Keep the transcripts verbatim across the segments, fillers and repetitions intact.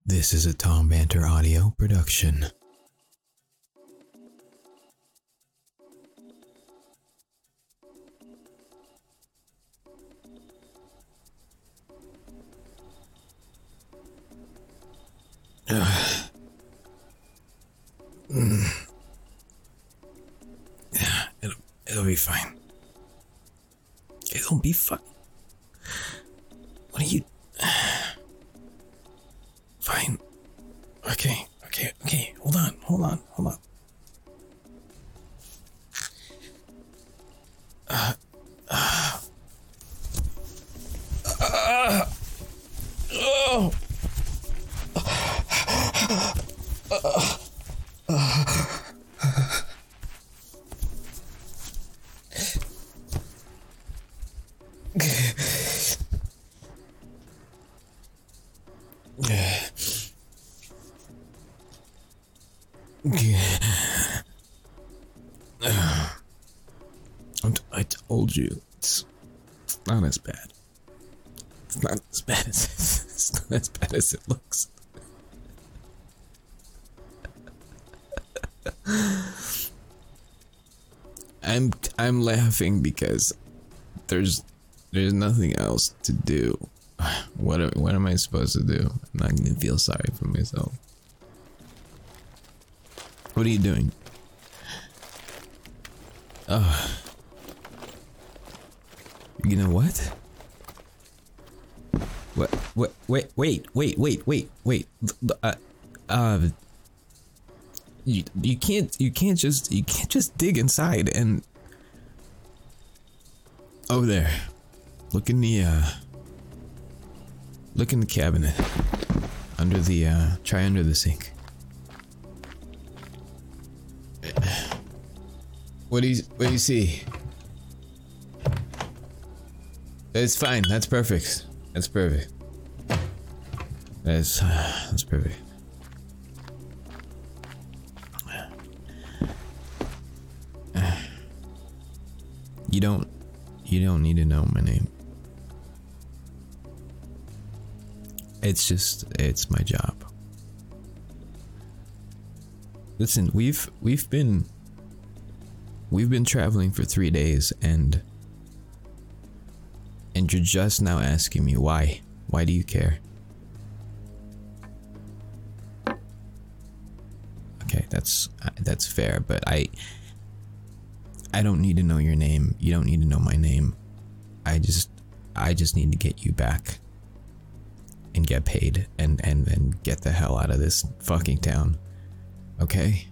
This is a Tom Banter audio production. Uh, mm. Yeah, it'll, it'll be fine. It'll be fine. What are you... Fine. Okay, okay, okay. Hold on, hold on, hold on. Uh, uh, uh, oh. Uh, uh, I told you, it's, it's not as bad. It's not as bad as it's not as bad as it looks. I'm I'm laughing because there's there's nothing else to do. What am, what am I supposed to do? I'm not gonna feel sorry for myself. What are you doing? Oh. You know what? What? What? Wait! Wait! Wait! Wait! Wait! Wait! Uh, uh, you you can't you can't just you can't just dig inside and over there. Look in the uh. Look in the cabinet. Under the uh. Try under the sink. What do you what do you see? It's fine. That's perfect. That's perfect. That's uh, that's perfect. You don't you don't need to know my name. It's just it's my job. Listen, we've we've been we've been traveling for three days and And you're just now asking me why. Why do you care? Okay, that's that's fair, but I I don't need to know your name. You don't need to know my name. I just I just need to get you back and get paid and and and get the hell out of this fucking town. Okay?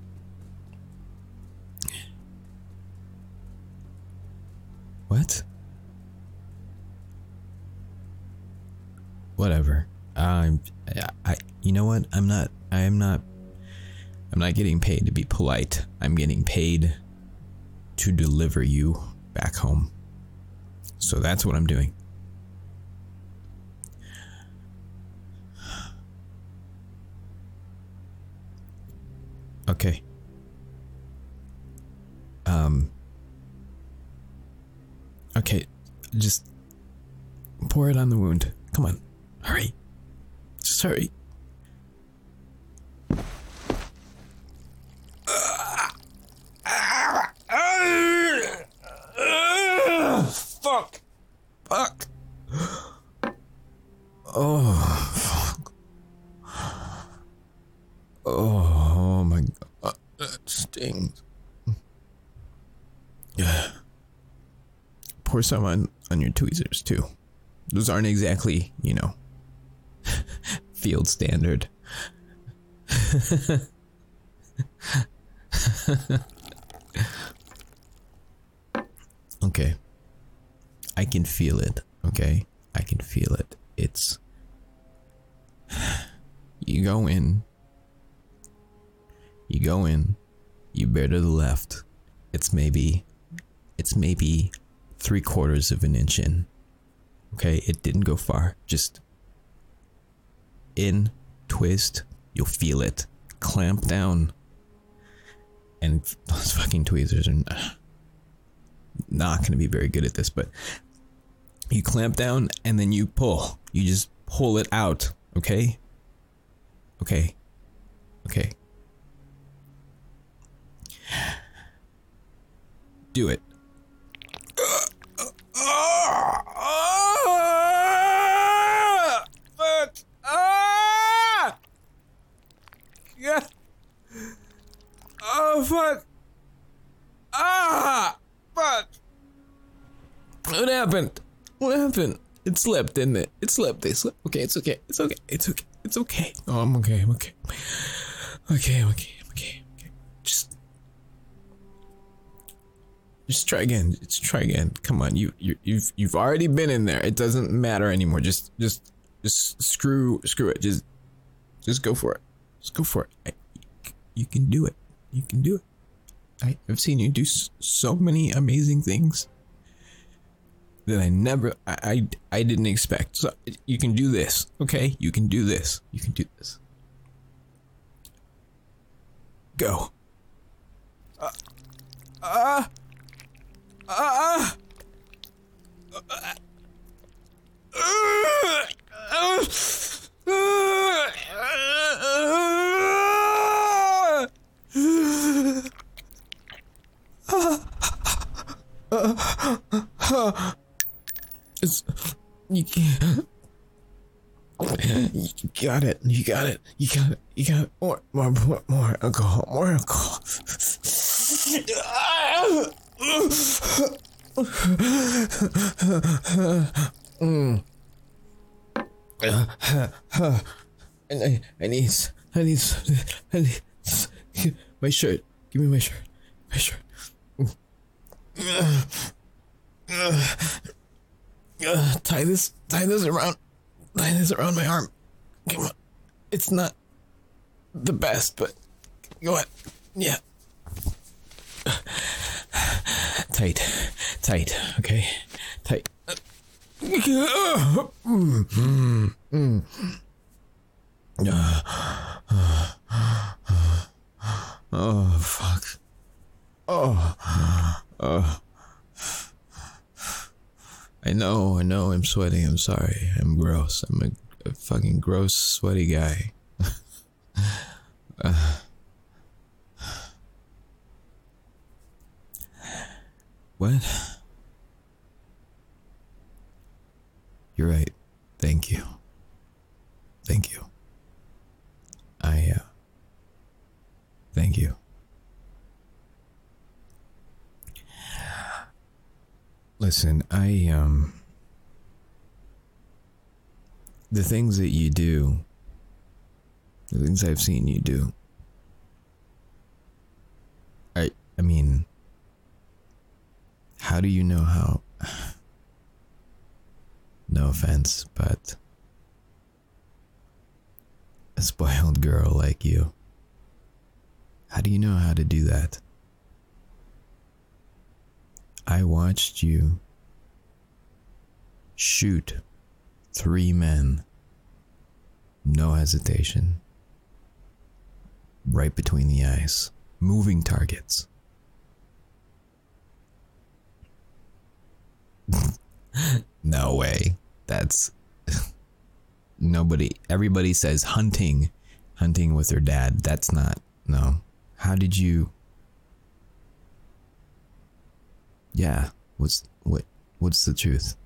What? Whatever. Um, I, I, you know what? I'm not, I am not, I'm not getting paid to be polite. I'm getting paid to deliver you back home. So that's what I'm doing. Okay. Um. Okay. Just pour it on the wound. Come on. Hurry. Just hurry. Fuck. Fuck. Oh, fuck. Oh my god. That stings. Yeah. Pour some on, on your tweezers too. Those aren't exactly, you know, field standard. Okay. I can feel it, okay? I can feel it. It's... You go in. You go in. You bear to the left. It's maybe... It's maybe three quarters of an inch in. Okay, it didn't go far. Just in, twist, you'll feel it. Clamp down. And those fucking tweezers are not going to be very good at this, but you clamp down and then you pull. You just pull it out, okay? Okay. Okay. Do it. Fuck. Ah! Yeah. Oh, fuck. Ah! Fuck. What happened? What happened? It slipped, didn't it? It slipped. It slipped. Okay, it's okay. It's okay. It's okay. It's okay. Oh, I'm okay. I'm okay. Okay, I'm okay. I'm okay. Okay. Just, just try again. Just try again. Come on. You, you, you've, you've already been in there. It doesn't matter anymore. Just, just, just screw, screw it. Just, just go for it. Just go for it. I, you can do it. You can do it. I, I've seen you do so many amazing things that I never, I, I, I didn't expect. So you can do this, okay? You can do this. You can do this. Go. Uh, uh, uh, uh, uh, It's, you can't. You got it. You got it. You got it. You got it. More, more, more, more alcohol. More alcohol. mm. And I, I need, I need, I need my shirt. Give me my shirt. My shirt. Uh, tie this, tie this around, tie this around my arm. Come on. It's not the best, but go ahead. Yeah. Tight, tight, okay? Tight. Oh, fuck. Oh, oh. I know, I know, I'm sweating, I'm sorry, I'm gross, I'm a, a fucking gross, sweaty guy. uh. What? You're right, thank you. Thank you. I, uh, thank you. Listen, I, um, the things that you do, the things I've seen you do, I, I mean, how do you know how, no offense, but a spoiled girl like you, how do you know how to do that? I watched you shoot three men, no hesitation, right between the eyes, moving targets. No way. That's nobody. Everybody says hunting, hunting with their dad. That's not, no. How did you? Yeah, what's what what's the truth?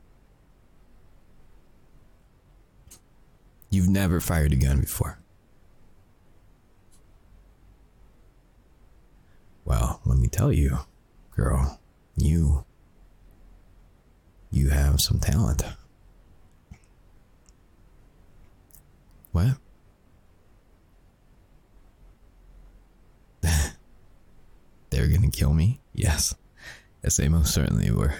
You've never fired a gun before. Well, let me tell you, girl, you you have some talent. What? They're gonna kill me? Yes. Yes, they most certainly were.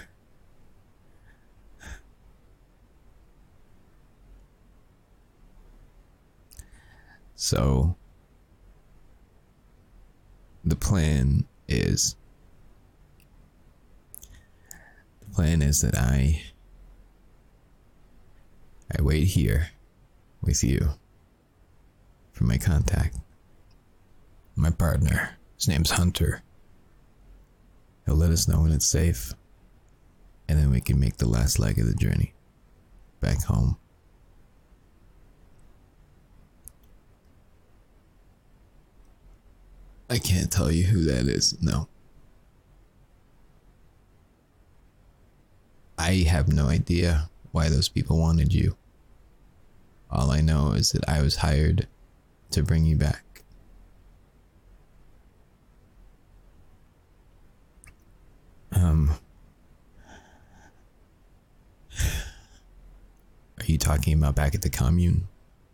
So, the plan is, the plan is that I, I wait here with you for my contact, my partner. His name's Hunter. He'll let us know when it's safe, and then we can make the last leg of the journey back home. I can't tell you who that is. No. I have no idea why those people wanted you. All I know is that I was hired to bring you back. Um, are you talking about back at the commune?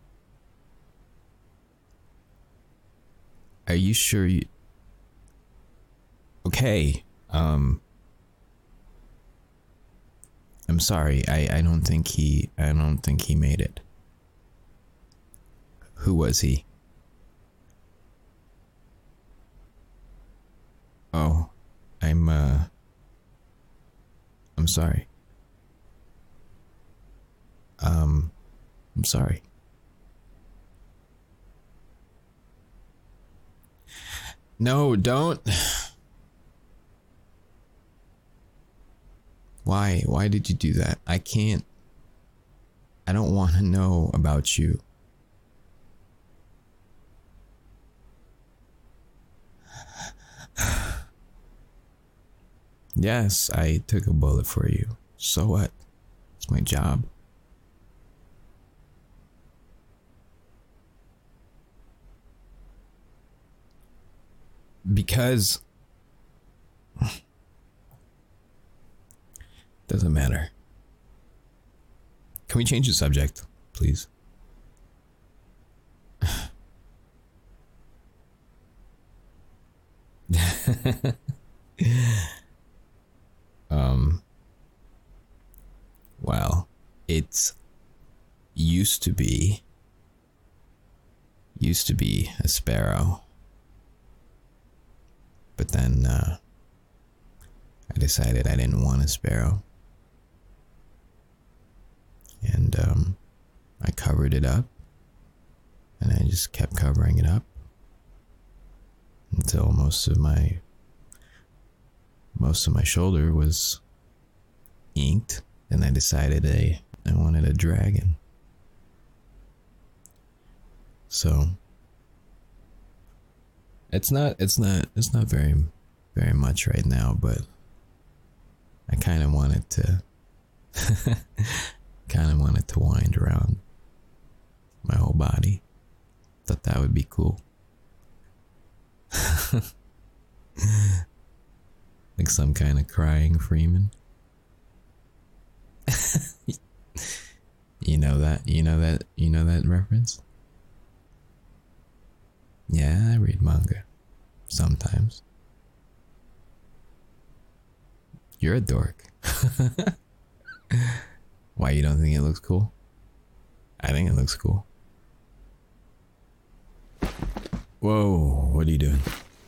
Are you sure you... Okay, um... I'm sorry, I, I don't think he... I don't think he made it. Who was he? Oh, I'm, uh... I'm sorry. Um, I'm sorry. No, don't. Why? Why did you do that? I can't. I don't want to know about you. Yes, I took a bullet for you. So what? It's my job. Because... Doesn't matter. Can we change the subject, please? um... Well, it's used to be... Used to be a sparrow. But then, uh... I decided I didn't want a sparrow. And, um... I covered it up. And I just kept covering it up. Until most of my... Most of my shoulder was... inked. And I decided I, I wanted a dragon. So... It's not, it's not, it's not very, very much right now, but... I kind of wanted to... kind of wanted to wind around my whole body. Thought that would be cool. Like some kind of crying Freeman. You know that, you know that, you know that reference? Yeah, I read manga. Sometimes. You're a dork. Why, you don't think it looks cool? I think it looks cool. Whoa, what are you doing?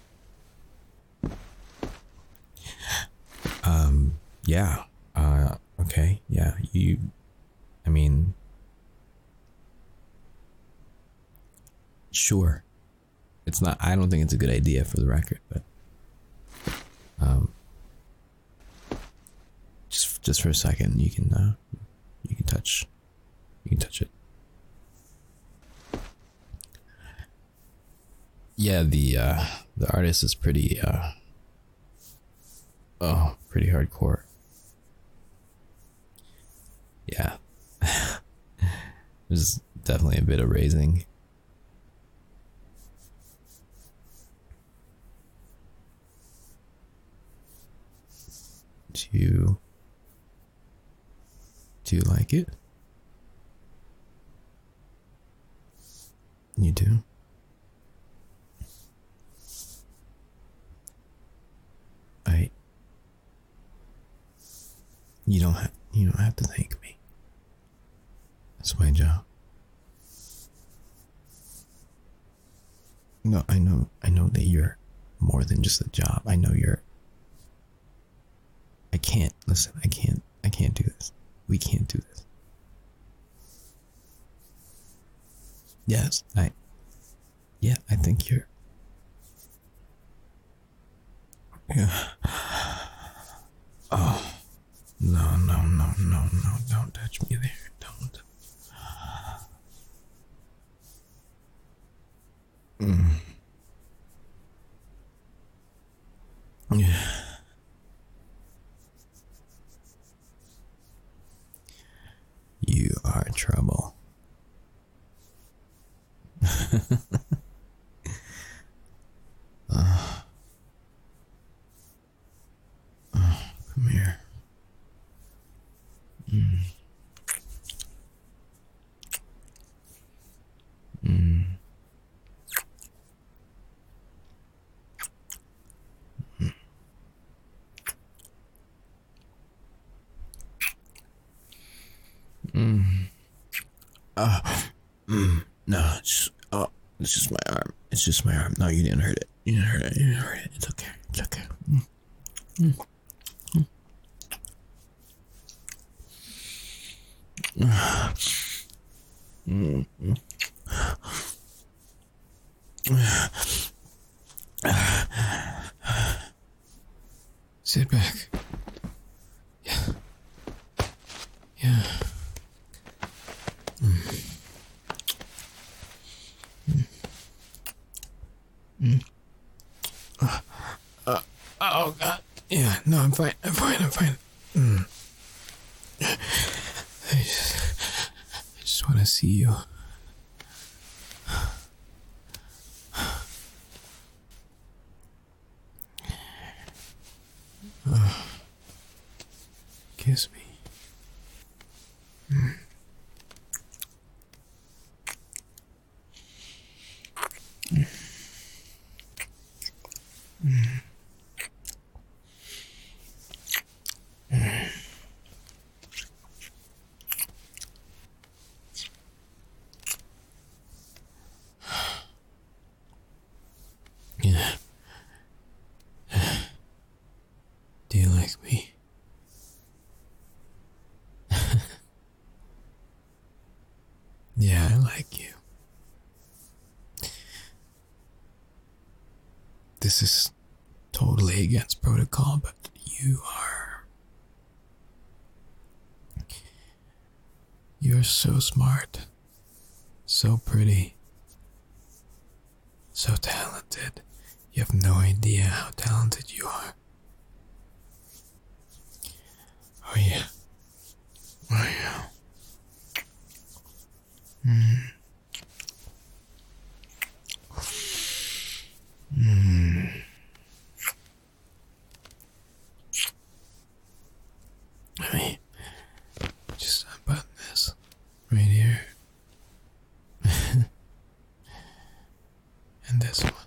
Um, yeah. Uh, okay, yeah, you... I mean... Sure. It's not... I don't think it's a good idea for the record, but... Um... Just, just for a second, you can, uh... You can touch... You can touch it. Yeah, the, uh... The artist is pretty, uh... Oh, pretty hardcore. Yeah. There's definitely a bit of raising. Do you... Do you like it? You do? I... You don't have... You don't have to thank me. That's my job. No, I know, I know that you're more than just a job. I know you're... I can't, listen, I can't, I can't do this. We can't do this. Yes, I... Yeah, I think you're... Yeah. Oh. No, no, no, no, no, don't touch me there. Don't. Mm. uh, uh, come here. Mm. Mm. Mm. Uh, mm. No, it's just, oh, it's just my arm. It's just my arm. No, you didn't hurt it. You didn't hurt it. You didn't hurt it. It's okay. It's okay. Mm. Mm. Mm. Mm. Sit back. Yeah. Yeah. Mm. Mm. Mm. Uh, uh, oh, God. Yeah, no, I'm fine. I'm fine. I'm fine. Mm. I just, I just want to see you. Uh, kiss me. Mm. Mm. Mm. Mm. Yeah. Do you like me? Yeah, I like you. This is totally against protocol, but you are. You're so smart, so pretty, so talented. You have no idea how talented you are. Oh, yeah. Oh, yeah. Mm. Mm. Let me just unbutton this right here. And this one.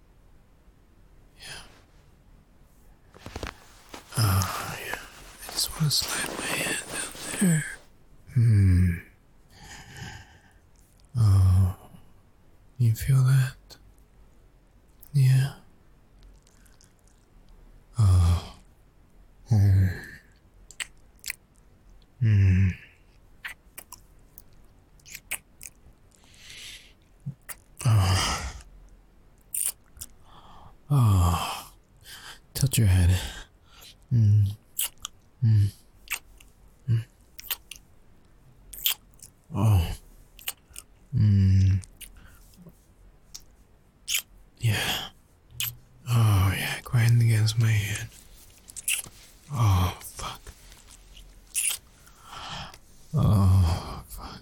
Yeah. Oh, yeah. I just want to slide my hand down there. Hmm. Oh. You feel that? Yeah. Oh. Hmm. Hmm. Oh. Oh. Tilt your head. Hmm. Hmm. Hmm. Oh. Hmm. Yeah. Oh, yeah. Grind against my hand. Oh, fuck. Oh, fuck.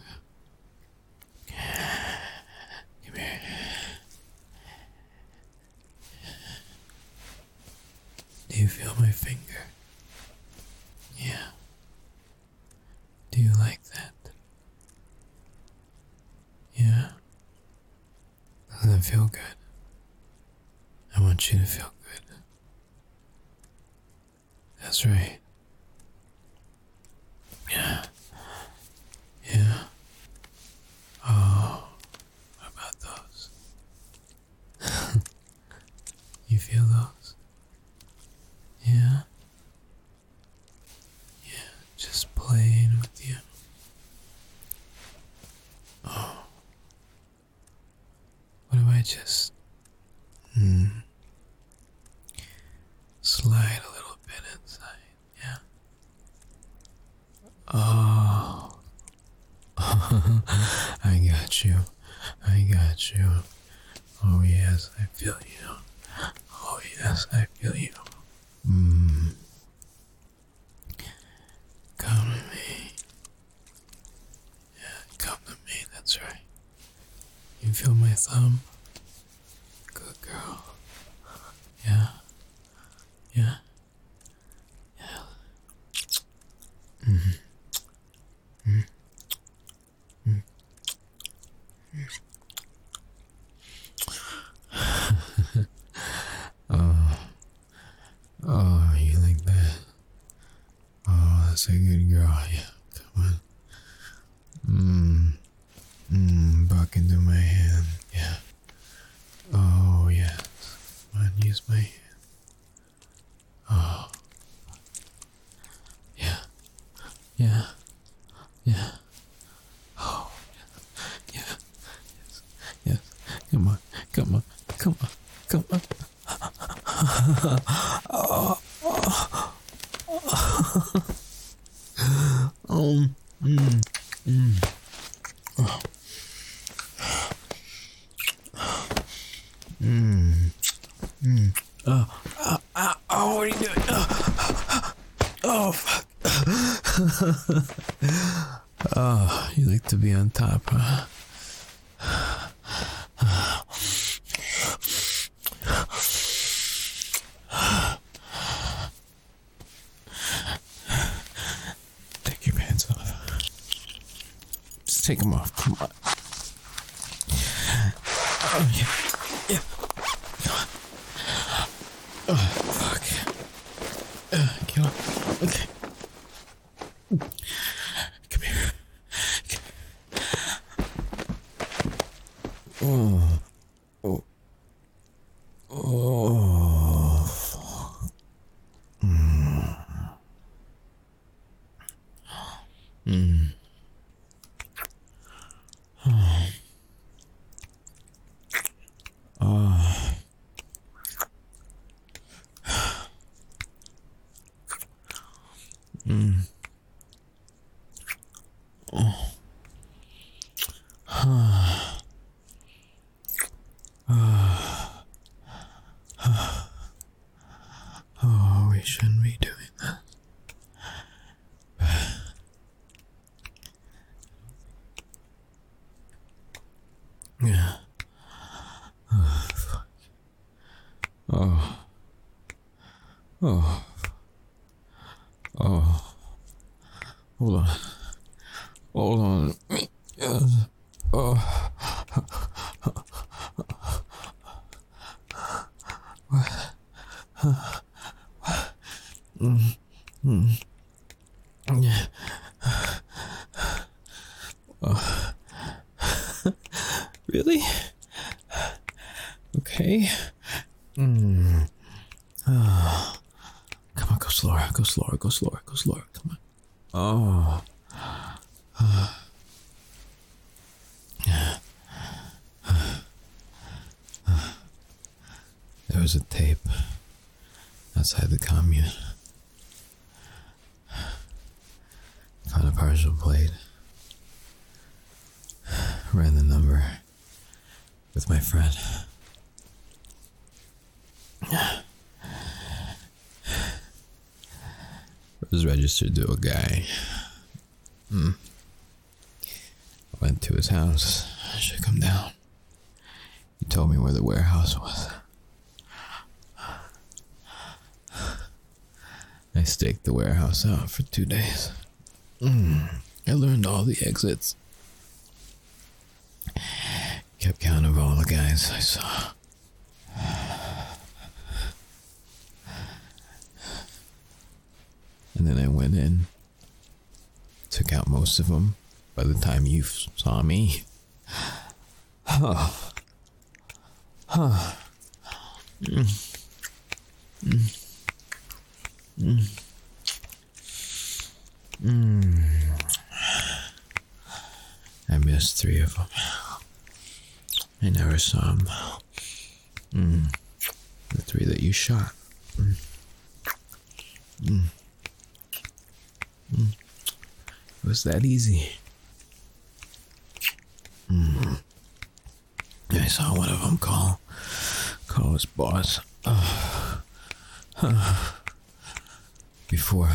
Come here. Do you feel my finger? Yeah. Do you like that? Yeah. Doesn't it feel good? I want you to feel good. That's right. Yeah. Yeah. Oh, what about those? You feel those? Yeah? Yeah, just playing with you. Oh. What if I just hmm, slide a little bit inside? Yeah. Oh. I got you. I got you. Oh yes, I feel you. Oh yes, I feel you. Hmm. Come to me. Yeah, come to me. That's right. You feel my thumb? Good girl. Yeah. Yeah. Yeah. Mm-hmm. Mm-hmm. Oh. Oh, you like that? Oh, that's a good girl. Yeah. Come on. Mmm. Mmm. Back into my hand. Yeah. Oh, yes. Come on, use my hand. Oh. Yeah. Yeah. Yeah. Oh. Yeah. Yes. Yes. Come on. Come on. Come on. Come on. Oh. Um. Mm. Mm. Oh. Mm. Mm. Oh. Oh. Oh. Oh. What are you doing? Oh. Oh. Fuck. Oh. You like to be on top, huh? Take your pants off. Just take them off. Come on. Oh, yeah. Yeah. Come on. Oh, fuck. Uh, get on. Okay. Come here. Oh. Oh. Oh. Fuck. Mm. Mm. Oh. Oh. Mm. Oh. Oh, we shouldn't be doing that. Yeah. Oh, fuck. Oh. Oh. Oh. Hold on. Hold on. Yes. Oh. What? Mm. Mm. Yeah. Oh. Really? Okay. Mm. Oh. Come on, go slower, go slower, go slower, go slower. Come on. Oh. Uh. Yeah. There was a tape outside the commune. Found a partial plate. Ran the number with my friend. It was registered to a guy. Hmm. I went to his house. I shook him down. He told me where the warehouse was. I staked the warehouse out for two days. Mm. I learned all the exits. Kept count of all the guys I saw. And then I went in, took out most of them. By the time you saw me, oh, oh, mm. Mm. Mm. Mm. I missed three of them. I never saw them. Mm. The three that you shot. Mm. Mm. Mm. It was that easy. Mm. I saw one of them call, call his boss. Uh, uh, before,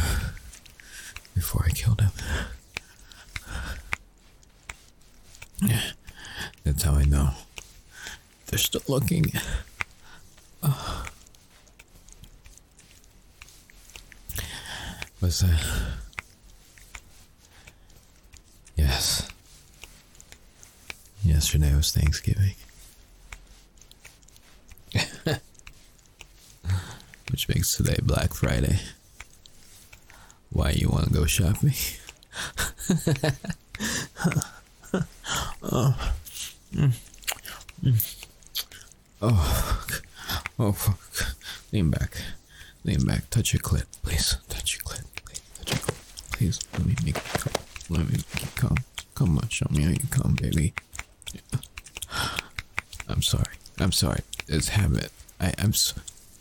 before I killed him. Yeah. That's how I know. They're still looking. Oh. What's that? Yes. Yesterday was Thanksgiving. Which makes today Black Friday. Why you want to go shopping? oh. Mm. Mm. Oh, fuck. Oh, fuck. Lean back. Lean back. Touch your clit, please. Touch your clit, please. Touch your clit. Please, let me make you come. Let me make you come. Come on, show me how you come, baby. Yeah. I'm sorry. I'm sorry. It's habit. I, I'm so...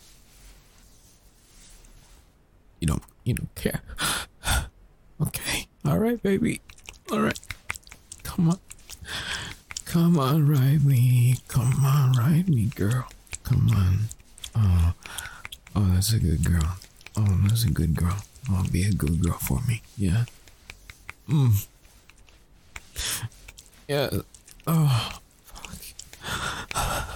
You don't, you don't care. Okay. Alright, baby. Alright. Come on. Come on, ride me. Come on, ride me, girl. Come on. Oh, oh, that's a good girl. Oh, that's a good girl. Oh, be a good girl for me. Yeah. Mm. Yeah. Oh, fuck.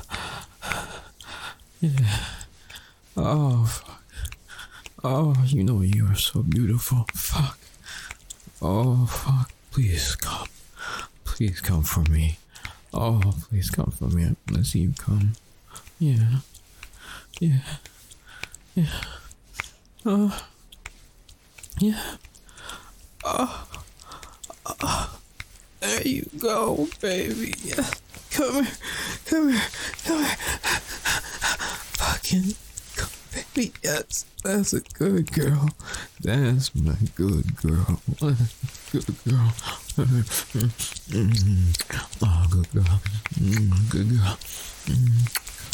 Yeah. Oh, fuck. Oh, you know you are so beautiful. Fuck. Oh, fuck. Please come. Please come for me. Oh, please come for me. I want to see you come. Yeah. Yeah. Yeah. Oh. Yeah. Oh. Oh. There you go, baby. Yeah. Come here. Come here. Come here. Fucking come, baby. Yes. That's a good girl. That's my good girl. Good girl. Mm-hmm. Oh, good girl. Mm, good girl. Mm,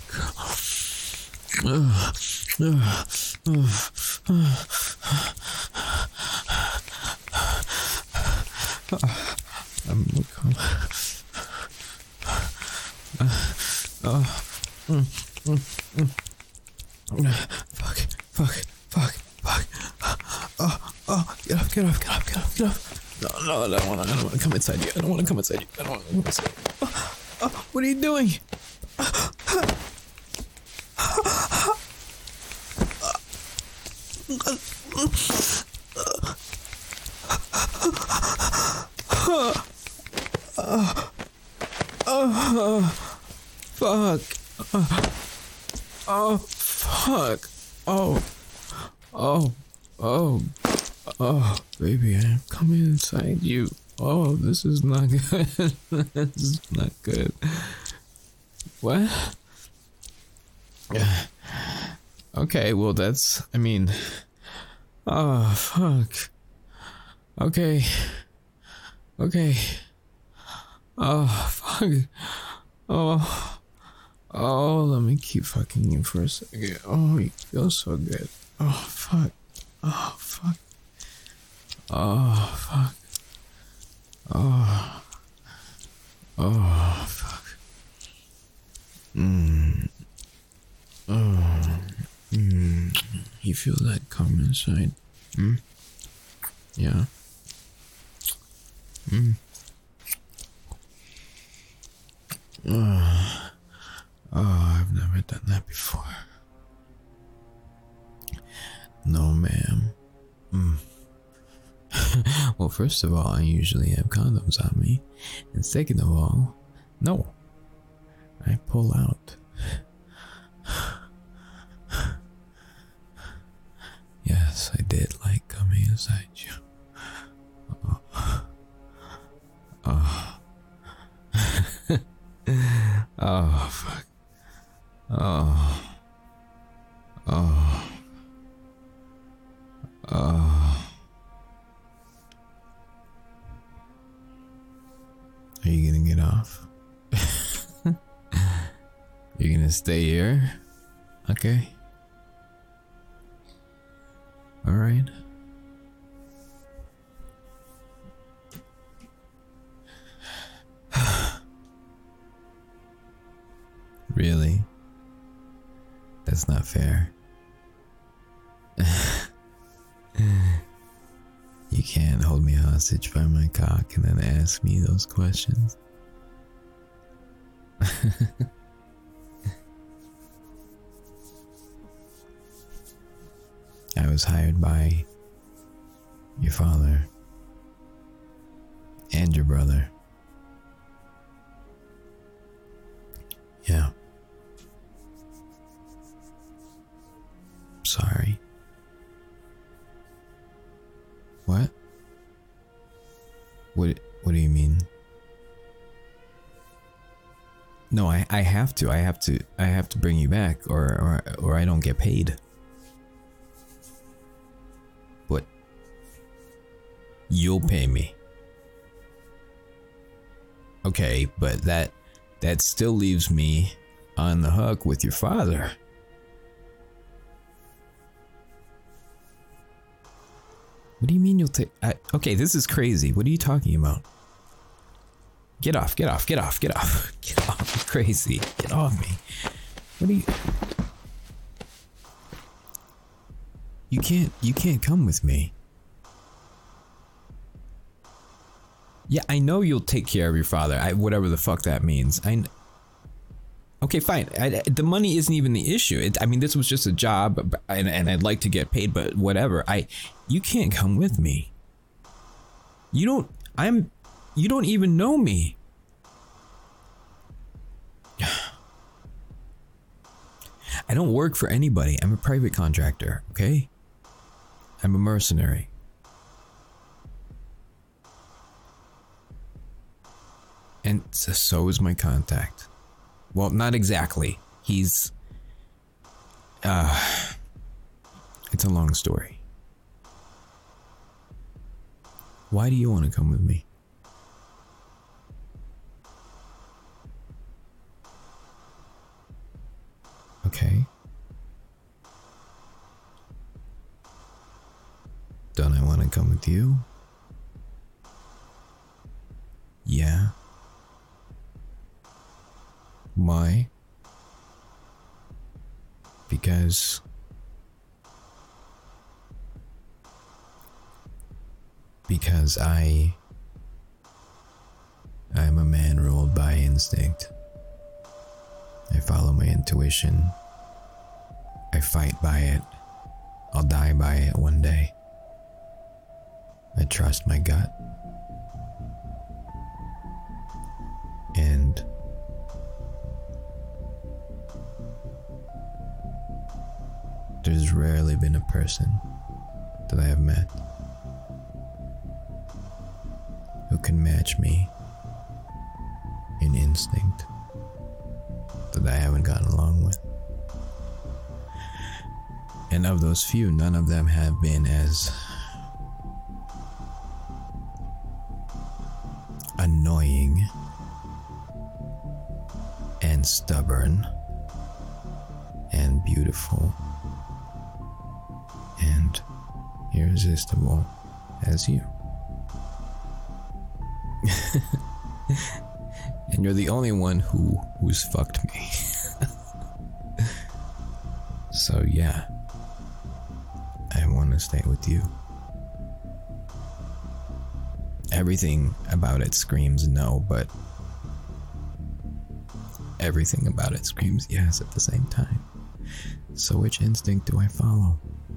good girl. Uh, uh, uh, uh, uh, I'm gonna come. Uh, uh, mm, mm, mm. Fuck, fuck, fuck, fuck. Oh, oh, get up, get up, get up, get up, get up. No, no, I don't want to, I don't want to come inside you. I don't want to come inside you. I don't want to come inside you. Oh, oh, what are you doing? Oh, fuck. Oh, fuck. Oh, oh, oh, oh, baby, I'm coming inside you. Oh, this is not good. This is not good. What? Yeah. Okay, well, that's, I mean, oh, fuck. Okay. Okay. Oh, fuck. Oh. Oh, let me keep fucking you for a second. Oh, you feel so good. Oh, fuck. Oh, fuck. Oh, fuck. Oh. Oh, fuck. Mmm. Oh. Mmm. You feel that come inside? Hmm? Yeah. Hmm. Oh. Oh, I've never done that before. No, ma'am. Mm. Well, first of all, I usually have condoms on me. And second of all, no. I pull out. Yes, I did like coming inside you. Oh. Oh. Oh, fuck. Oh. Oh. Oh. Are you gonna get off? You're gonna stay here? Okay. Alright. Really? That's not fair. You can't hold me hostage by my cock and then ask me those questions. I was hired by your father and your brother. Yeah. Sorry. What? What what do you mean? No, I, I have to. I have to I have to bring you back or or or I don't get paid. But you'll pay me. Okay, but that that still leaves me on the hook with your father. What do you mean you'll take... Okay, this is crazy. What are you talking about? Get off, get off, get off, get off. Get off, you're crazy. Get off me. What are you... You can't, you can't come with me. Yeah, I know you'll take care of your father. I, whatever the fuck that means. I... Okay, fine. I, the money isn't even the issue. It, I mean, this was just a job, and, and I'd like to get paid, but whatever. I, you can't come with me. You don't. I'm. You don't even know me. I don't work for anybody. I'm a private contractor. Okay. I'm a mercenary. And so is my contact. Well, not exactly. He's... Uh... It's a long story. Why do you want to come with me? Okay. Don't I want to come with you? Yeah. Why? Because because I I'm a man ruled by instinct. I follow my intuition. I fight by it. I'll die by it one day. I trust my gut. And there's rarely been a person that I have met who can match me in instinct that I haven't gotten along with. And of those few, none of them have been as annoying and stubborn and beautiful and irresistible as you. And you're the only one who who's fucked me. So yeah, I want to stay with you. Everything about it screams no, but everything about it screams yes at the same time. So which instinct do I follow?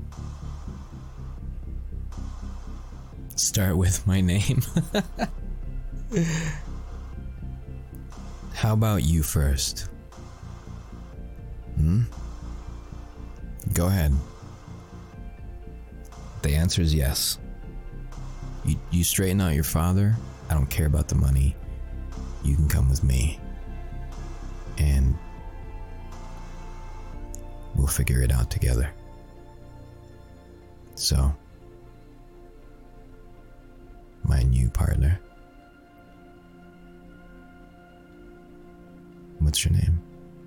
Start with my name. How about you first? Hmm? Go ahead. The answer is yes. You, you straighten out your father. I don't care about the money. You can come with me. And we'll figure it out together. So, my new partner. What's your name?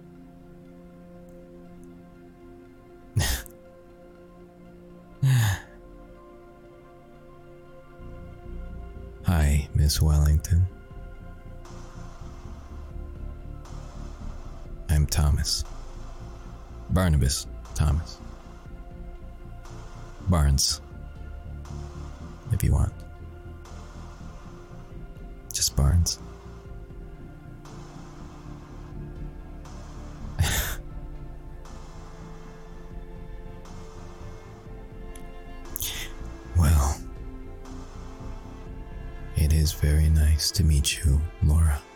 Hi, Miss Wellington. I'm Thomas. Barnabas Thomas. Barnes, if you want. Just Barnes. is very nice to meet you, Laura.